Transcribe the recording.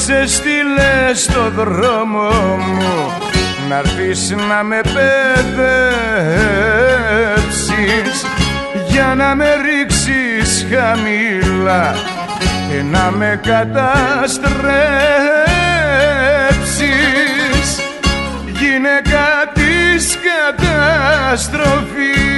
σε στείλε στο δρόμο μου να'ρθεις να με παιδέψεις, για να με ρίξεις χαμηλά και να με καταστρέψεις, γυναίκα της καταστροφής.